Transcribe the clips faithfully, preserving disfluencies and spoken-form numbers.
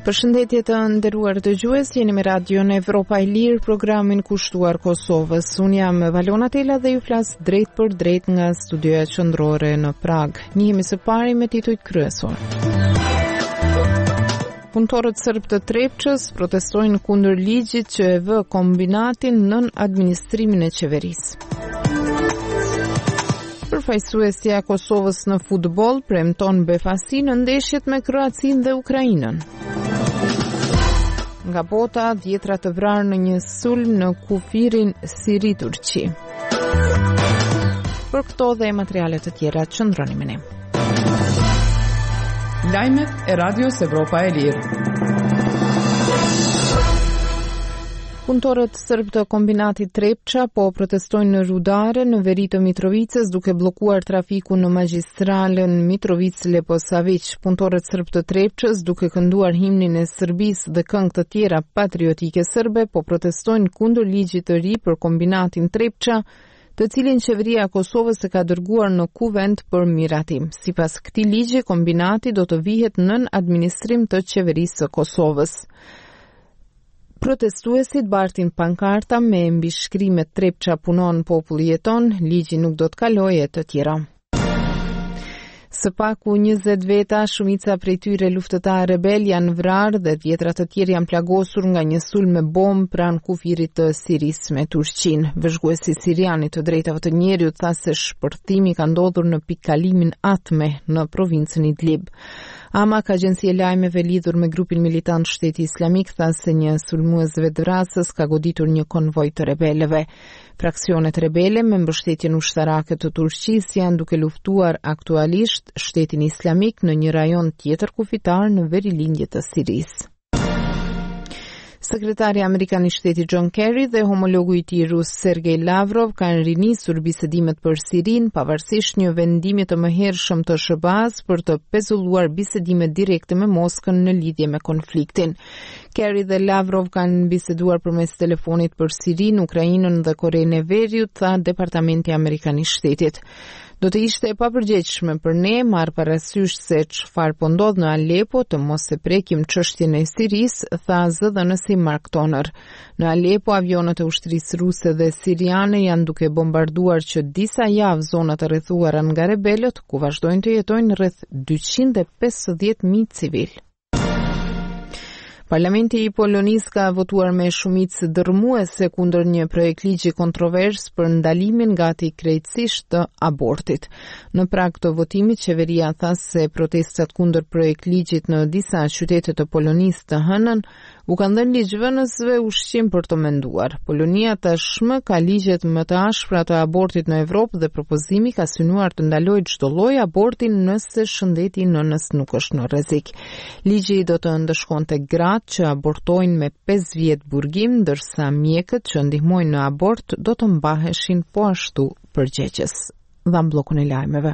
Përshëndetje të nderuar dëgjues, jeni me Radion Evropa e Lirë, programin kushtuar Kosovës. Unë jam Valona Tela dhe ju flas drejt për drejt nga studioja qendrore në Prag. Njihemi së pari me titujt kryesor. Punëtorët serb të Trepçës protestojnë kundër ligjit që e vë kombinatin nën administrimin e qeverisë. Përfaqësuesja e Kosovës në futboll premton befasi në ndeshjet me Kroacinë dhe Ukrainën. Nga bota, dhjetra të vrarë në një sulm në kufirin Siri-Turqi. Për këto dhe materiale të tjera, qëndroni me ne. Lajmet e Radios Evropa e Lirë. Punëtorët serb të kombinatit Trepça po protestojnë në rudare në veri të Mitrovicës duke bllokuar trafikun në magjistralen Mitrovic-Leposavić. Punëtorët serb të Trepçës duke kënduar himnin e Serbisë dhe këngë të tjera patriotike serbe po protestojnë kundër ligjit të ri për kombinatin Trepça, të cilin qeveria e Kosovës e ka dërguar në kuvend për miratim. Sipas këtij ligji, kombinati do të vihet nën administrim të qeverisë së Kosovës. Protestuesit bartin pankarta me mbishkrimet Trepça punon, populli jeton, ligji nuk do të kalojë e të tjera. Së paku njëzet veta, shumica prej tyre luftëtarë rebel janë vrarë dhe dhjetra të tjerë janë plagosur nga një sulm me bombë pranë kufirit të Sirisë me Turqinë. Vëzhguesi siriani të drejtave të njerëzit tha se shpërthimi ka ndodhur në pikëkalimin Atme në provincën Idlib. Amak, agjencie lajmeve lidhur me grupin militant Shteti Islamik, tha se një sulmues vetvrasës ka goditur një konvoj të rebelëve. Fraksionet rebele me mbështetjen ushtarake të Turqisë janë duke luftuar aktualisht Shtetin Islamik në një rajon tjetër kufitar në verilindje të Sirisë. Sekretari Amerikan i Shtetit John Kerry dhe homologu i tij rus Sergej Lavrov kanë rinisur bisedimet për Sirinë pavarësisht një vendimi të mëhershëm të S B A-s për të pezulluar bisedime direkte me Moskën në lidhje me konfliktin. Kerry dhe Lavrov kanë biseduar përmes telefonit për Sirinë, Ukrainën dhe Korenë e Veriut, tha Departamenti Amerikan i Shtetit. Do të ishte e papërgjegjshme për ne marrë parasysh se çfarë po ndodh në Alepo të mos e prekim çështjen e Sirisë, tha zëdhënësi Mark Toner. Në Alepo, avionet e ushtrisë ruse dhe siriane janë duke bombarduar që disa javë zonat e rrethuara nga rebelët, ku vazhdojnë të jetojnë rreth dyqind e pesëdhjetë mijë civil. Parlamenti i Polonisë ka votuar me shumicë dërmuese kundër një projekt ligji kontrovers për ndalimin gati krejtësisht të abortit. Në prag të votimit, qeveria tha se protestat kundër projekt ligjit në disa qytete të Polonisë të hënën u kanë dhënë ligjvënësve ushqim për të menduar. Polonia tashmë ka ligjet më të ashpra të abortit në Evropë dhe propozimi ka synuar të ndalojë çdo lloj abortin nëse shëndeti i nënës nuk është në rrezik. Ligji do të ndëshkonte gratë që abortojnë me pesë vjet burgim, ndërsa mjekët që ndihmojnë në abort do të mbaheshin po ashtu përgjegjës. Dham bllokun e lajmeve.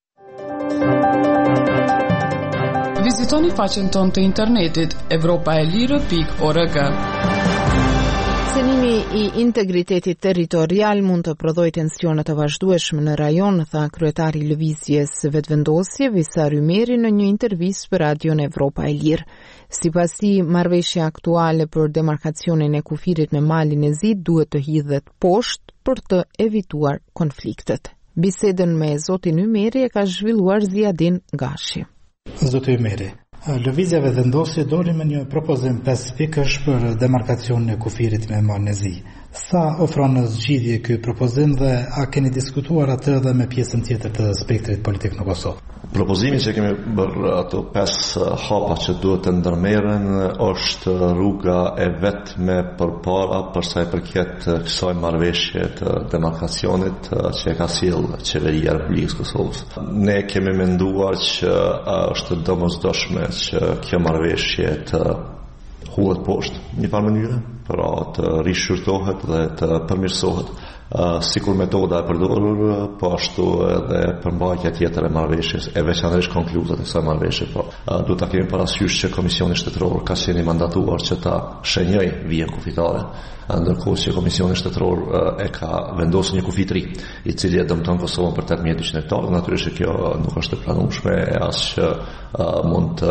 Vizitoni faqen tonë të internetit evropaelire pikë org. Cenimi i integritetit territorial mund të prodhojë tensione të vazhdueshme në rajon, tha kryetari i lëvizjes vetëvendosje Visar Ymeri në një intervistë për Radion Evropa e Lirë. Sipas tij, marrëveshja aktuale për demarkacionin e kufirit me Malin e Zi duhet të hidhet poshtë për të evituar konfliktet. Bisedën me zotin Ymeri e ka zhvilluar Ziadin Gashi. Zoti Ymeri, lëvizja vetëvendosje doli me një propozim pesë pikësh për demarkacionin e kufirit me Malin e Zi. Sa ofron zgjidhje ky propozim dhe a keni diskutuar atë edhe me pjesën tjetër të spektrit politik në Kosovë? Propozimi që kemi bërë ato pesë hapa që duhet të ndërmerren është rruga e vetme përpara për sa i përket kësaj marrëveshje të demarkacionit që e ka sjellë qeveria e Republikës Kosovës. Ne kemi menduar që është domosdoshme që kjo marrëveshje të hullet poshtë një farë mënyre, pra të rishqyrtohet dhe të përmirësohet. Uh, sikur metoda e përdorur, po ashtu edhe përmbajtja tjetër e marrëveshjes, e veçanërisht konkluzat e kësaj marrëveshje. Po, uh, duhet ta kemi parasysh që Komisioni Shtetëror ka qenë mandatuar që ta shenjojë vijën kufitare, ndërkohë që Komisioni Shtetëror uh, e ka vendosur një kufi të ri, i cili e dëmton Kosovën për tetëmbëdhjetë mijë hektarë. Natyrisht kjo nuk është e planueshme e as që uh, mund të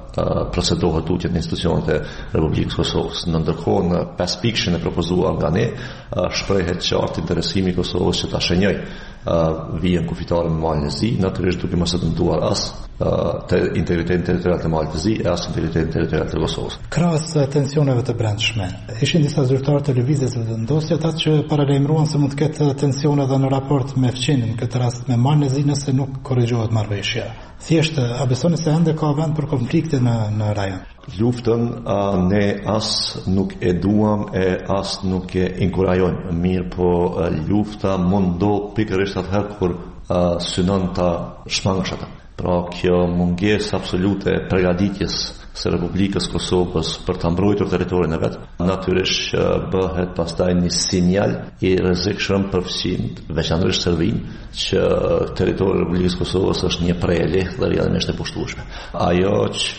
procedohet tutje në institucionet e Republikës Kosovës. Në ndërkohë në pesë pikëshën e propozuar nga ne, shprehet qartë interesimi i Kosovës që ta shenjojë vijën kufitare me Malin e Zi, natyrisht duke mos e dëmtuar as të integritetin territorial të Malit të Zi e as integritetin territorial të Kosovës. Krahas tensioneve të brendshme, ishin disa zyrtarë të lëvizjes së vendosjes ata që paralajmëruan se mund të ketë tensione edhe në raport me fqinin, në këtë rast me Malin e Zi, nëse nuk korrigjohet marrëveshja. Thjesht, a besoni se ende ka vend për konflikte në, në rajon? Luftën uh, ne as nuk e duam e as nuk e inkurajojmë. Mirë po uh, lufta mund do pikërisht atëherë kur uh, synon ta shmangësh ata. Pra kjo mungesë absolute e përgatitjes së Republikës Kosovës për ta mbrojtur territorin e vet, natyrisht bëhet pastaj një sinjal i rrezikshëm për fqin, veçanërisht Serbin, që territori i Republikës Kosovës është një prej e lehtë dhe realisht e pushtueshme. Ajo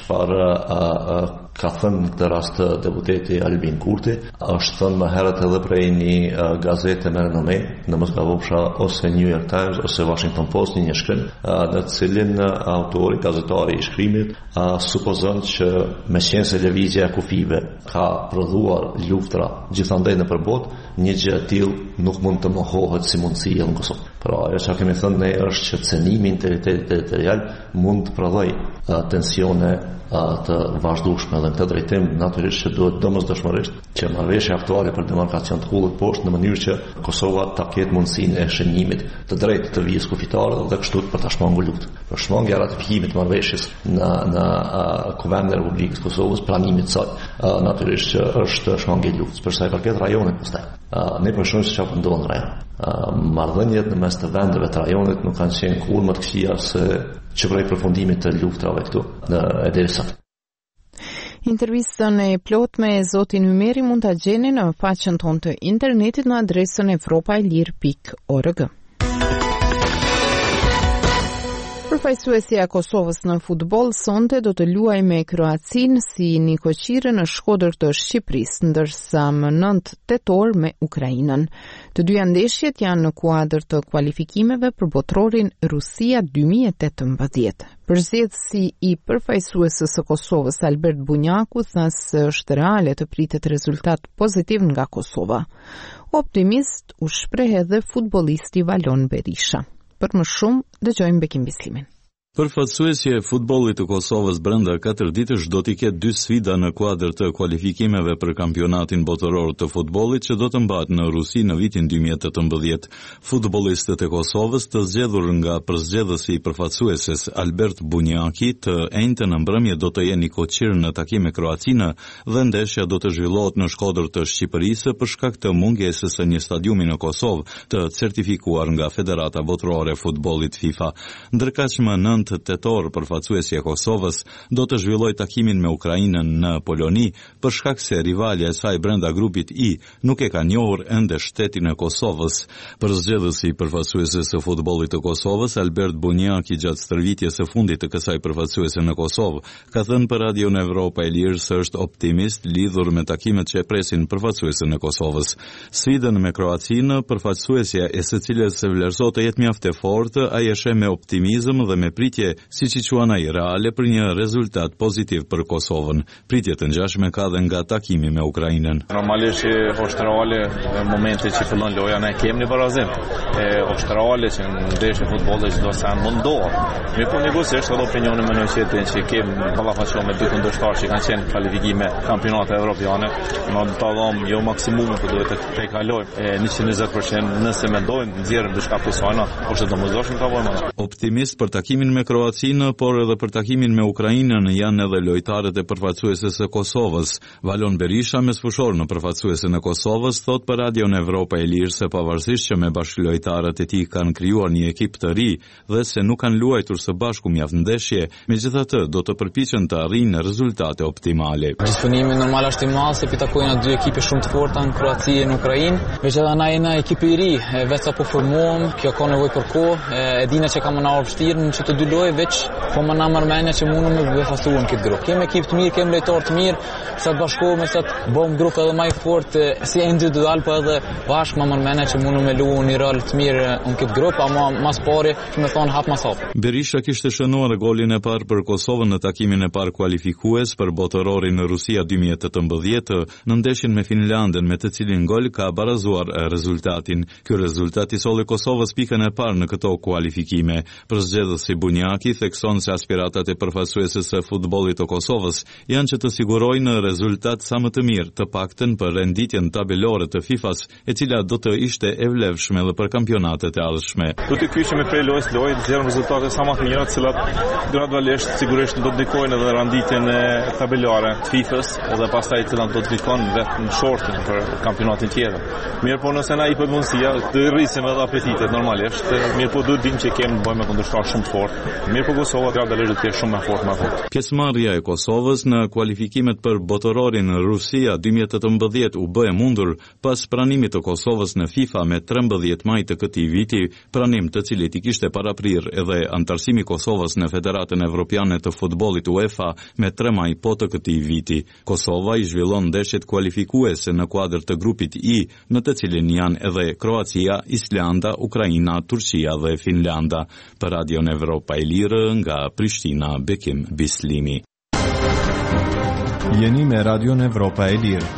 çfarë ka thënë në këtë rast deputeti Albin Kurti, është thënë më herët edhe prej një uh, gazete me renome, në mos gabofsha ose New York Times ose Washington Post, një një shkrim, uh, në cilin uh, autori, gazetari i shkrimit, uh, supozon që me qenë se lëvizja e kufive ka prodhuar luftra gjithandej në përbot, një gjë e tillë nuk mund të mohohet si mundësi edhe në Kosovë. Pra, ajo që kemi thënë ne është që cenimi i integritetit territorial mund të prodhojë uh, tensione të vazhdueshme dhe në këtë drejtim natyrisht që duhet domosdoshmërisht që marrëveshja aktuale për demarkacion të ullet poshtë në mënyrë që Kosova ta ketë mundësinë e shënjimit të drejtë të vijës kufitare dhe kështu për ta shmangur luftën. Për shmangja e ratifikimit të marrëveshjes në në Kuvendin e Republikës Kosovës, planimit të saj natyrisht që është shmangja e luftës. Për sa i përket rajonit pastaj, ne po shohim se çfarë ndodh në rajon. Marrëdhëniet në mes të vendeve të rajonit nuk kanë qenë kurrë më të këqija se që prej përfundimit të luftrave këtu në Edersat. Intervistën e plot me zotin Ymeri mund ta gjeni në faqen tonë të internetit në adresën evropailir pikë org. Përfaqësuesja e Kosovës në futboll sonte do të luajë me Kroacinë si një koqire në Shkodër të Shqipërisë, ndërsa më nëntë tetor me Ukrainën. Të dyja ndeshjet janë në kuadër të kualifikimeve për botrorin Rusia dy mijë e tetëmbëdhjetë. Përzgjedhësi i përfaqësuesës së Kosovës Albert Bunjaku tha se është reale të pritet rezultat pozitiv nga Kosova. Optimist u shpreh edhe futbollisti Valon Berisha. Për më shumë, dëgjojmë Bekim Bislimin. Përfaqësuesja e futbollit të Kosovës brenda katër ditësh do t'i ketë dy sfida në kuadër të kualifikimeve për kampionatin botëror të futbollit që do të mbahet në Rusi në vitin dy mijë e tetëmbëdhjetë. Futbollistët e Kosovës të zgjedhur nga përzgjedhësi i përfaqësueses Albert Bunjaki të enjtën në mbrëmje do të jenë koqir në takim me Kroacinë dhe ndeshja do të zhvillohet në Shkodër të Shqipërisë për shkak të mungesës së një stadiumi në Kosovë të certifikuar nga Federata Botërore e Futbollit FIFA. Ndërkaq më nëntë tetor përfaqësuesja e Kosovës do të zhvillojë takimin me Ukrainën në Poloni për shkak se rivalja e saj brenda grupit I nuk e ka njohur ende shtetin e Kosovës. Përzgjedhësi i përfaqësueses së futbollit të Kosovës Albert Bunjaki gjatë stërvitjes së fundit të kësaj përfaqësuese në Kosovë ka thënë për Radion Evropa e Lirë se është optimist lidhur me takimet që e presin përfaqësuesen e Kosovës. Sfidën me Kroacinë, përfaqësuesja e së cilës vlerësohet të jetë mjaft e fortë, ai e sheh me optimizëm dhe me pritje, siç i quan ai, reale për një rezultat pozitiv për Kosovën. Pritje të ngjashme ka dhe nga takimi me Ukrainën. Normalisht është reale në momentin që fillon loja ne kemi një barazim. Është reale që në ndeshje futbolli çdo sa mundohet. Me po negociojsh edhe opinionin më në çetin që kemi ballafaqur me dy kundërshtar që kanë qenë kvalifikime kampionate evropiane. Në të dhom jo maksimumi, por duhet të tejkalojmë njëqind e njëzet përqind nëse mendojnë nxjerrin diçka pesojna, është domosdoshmë ta vëmë. Optimist për takimin me Kroacinë, por edhe për takimin me Ukrainën janë edhe lojtarët e përfaqësuesës së Kosovës. Valon Berisha, mesfushor në përfaqësuesën e Kosovës, thot për Radion Evropa e Lirë se pavarësisht që me bashkëlojtarët e tij kanë krijuar një ekip të ri dhe se nuk kanë luajtur së bashku mjaft ndeshje, megjithatë do të përpiqen të arrijnë rezultate optimale. Disponimi normal është i madh se pi takojnë dy ekipe shumë të forta në Kroaci e në Ukrainë. Megjithatë na jena ekipi i ri, vetë sa po formohem, kjo ka nevojë për kohë, e dinë që kam na vështirë në çdo dy lojë veç po më na marrëmendja që mundem me befastuar në këtë grup. Kemë ekip të mirë, kemë lojtarë të mirë, sa të bashkohemi, sa të bëjmë grup edhe më i fortë si individual, po edhe bashkë më marrëmendja që mundem me luajë një rol të mirë në këtë grup, ama mas pari, që më thon hap mas hap. Berisha kishte shënuar golin e parë për Kosovën në takimin e parë kualifikues për botërorin në Rusia dy mijë e tetëmbëdhjetë në ndeshjen me Finlandën, me të cilin gol ka barazuar rezultatin. Ky rezultat i solli Kosovës pikën e parë në këto kualifikime. Përzgjedhësi Bunjaki thekson se aspiratat e përfaqësuesës së futbollit të Kosovës janë që të sigurojnë rezultat sa më të mirë, të paktën për renditjen tabelore të FIFA-s, e cila do të ishte e vlefshme edhe për kampionatet e ardhshme. Do të kyçemi prej lojës lojë, të zgjerrim rezultate sa më të mira, të cilat gradualisht sigurisht do të ndikojnë edhe renditjen e tabelore të FIFA-s, edhe pastaj të cilat do të ndikojnë vetë në shortin për kampionatin tjetër. Mirë po nëse na i jepet mundësia, të rrisim edhe apetitet normalisht. Mirë po duhet dim që kemi të bëjmë me kundërshtar shumë të fortë. Mirë po Kosova gradualisht do të jetë shumë më fort më vonë. Pjesëmarrja e Kosovës në kualifikimet për botërorin në Rusia dy mijë e tetëmbëdhjetë u bë e mundur pas pranimit të Kosovës në FIFA me trembëdhjetë maj të këtij viti, pranim të cilit i kishte paraprirë edhe antarësimi i Kosovës në Federatën Evropiane të Futbollit UEFA me tre maj po të këtij viti. Kosova i zhvillon ndeshjet kualifikuese në kuadër të grupit I, në të cilin janë edhe Kroacia, Islanda, Ukraina, Turqia dhe Finlanda. Për Radion Evropa e Lirë nga Prishtina, Bekim Bislimi. Jeni me Radion Evropa e Lirë.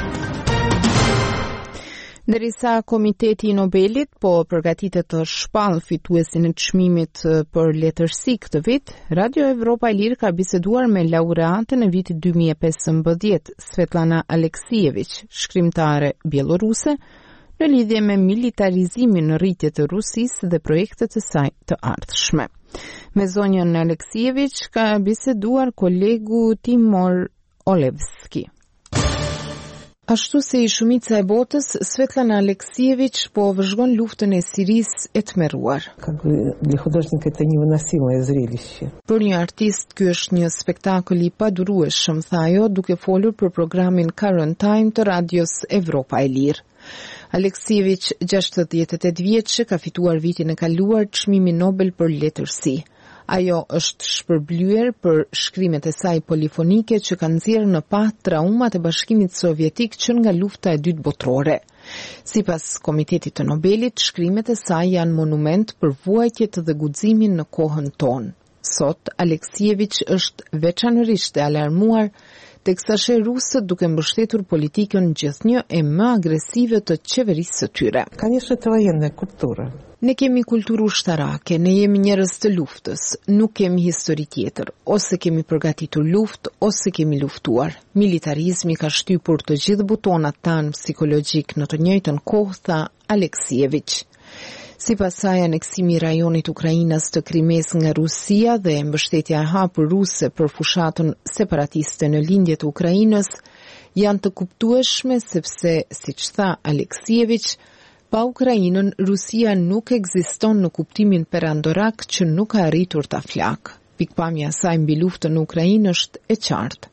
Ndërsa Komiteti i Nobelit po përgatitet të shpall fituesin e çmimit për letërsi këtë vit, Radio Evropa e Lirë ka biseduar me laureatën e vitit dy mijë e pesëmbëdhjetë, Svetlana Aleksijević, shkrimtare bieloruse, në lidhje me militarizimin në rritje të Rusisë dhe projektet e saj të ardhshme. Me zonjën Aleksijević ka biseduar kolegu Timur Olevski. Ashtu se i shumica e botës, Svetlana Aleksijević po vëzhgon luftën e Sirisë e tmerruar. Për një artist, ky është një spektakël i padurueshëm, tha ajo, duke folur për programin Current Time të radios Evropa e Lirë. Aleksijević, gjashtëdhjetë e tetë vjeçë, ka fituar vitin e kaluar çmimin Nobel për letërsi. Ajo është shpërblyer për shkrimet e saj polifonike që kanë nxjerrë në pa traumat e Bashkimit Sovjetik që nga lufta e dytë botërore. Sipas Komitetit të Nobelit, shkrimet e saj janë monument për vuajtjet dhe guximin në kohën tonë. Sot, Aleksijević është veçanërisht e alarmuar teksa sheh rusët duke mbështetur politikën gjithnjë e më agresive të qeverisë së tyre. Ne kemi kulturë ushtarake, ne jemi njerëz të luftës, nuk kemi histori tjetër, ose kemi përgatitur luftë, ose kemi luftuar. Militarizmi ka shtypur të gjithë butonat tanë psikologjik në të njëjtën kohë, tha Aleksijević. Sipas saj, aneksimi i rajonit Ukrainës të Krimes nga Rusia dhe mbështetja e hapur ruse për fushatën separatiste në lindje të Ukrainës janë të kuptueshme sepse, siç tha Aleksijević, pa Ukrainën, Rusia nuk ekziston në kuptimin perandorak që nuk ka arritur ta flak. Pikpamja saj mbi luftën në Ukrainë është e qartë.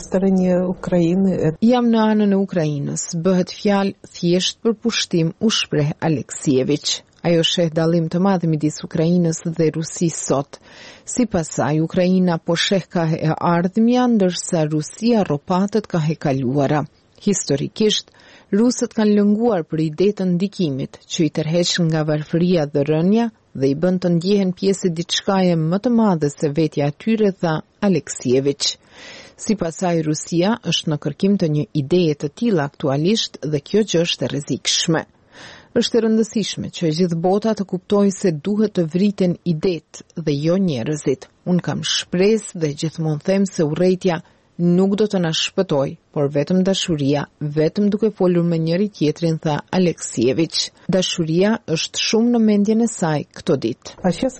Jam në anën e Ukrainës, bëhet fjalë thjesht për pushtim, u shpreh Aleksijević. Ajo sheh dallim të madh midis Ukrainës dhe Rusisë sot. Sipas saj, Ukraina po sheh ka e ardhmja, ndërsa Rusia rropatet ka e kaluara. Historikisht, rusët kanë lënguar për ide të ndikimit, që i tërheq nga varfëria dhe rënja dhe i bën të ndjehen pjesë diçkaje më të madhe se vetja e tyre, tha Aleksijević. Sipas saj, Rusia është në kërkim të një ideje të tillë aktualisht dhe kjo gjë është e rrezikshme. Është e rëndësishme që gjithë bota të kuptojë se duhet të vriten idet dhe jo njerëzit. Unë kam shpresë dhe gjithmonë them se urrejtja nuk do të na shpëtoj, por vetëm dashuria, vetëm duke folur me njëri tjetrin, tha Aleksijević. Dashuria është shumë në mendjen e saj këto ditë.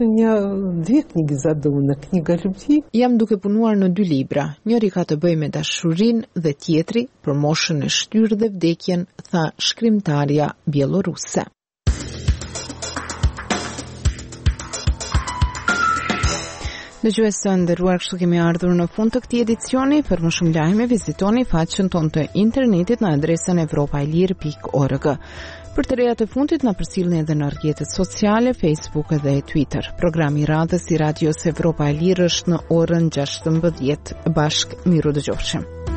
Jam duke punuar në dy libra, njëri ka të bëjë me dashurinë dhe tjetri për moshën e shtyrë dhe vdekjen, tha shkrimtarja bieloruse. Dëgjues të nderuar, kështu kemi ardhur në fund të këtij edicioni. Për më shumë lajme vizitoni faqen tonë të internetit në adresën evropaelir pikë org. Për të rejat e fundit na përcjellni edhe në rrjetet sociale, Facebook dhe Twitter. Programi i radhës i Radios Evropa e Lirë është në orën gjashtëmbëdhjetë. Bashk miru dëgjofshim.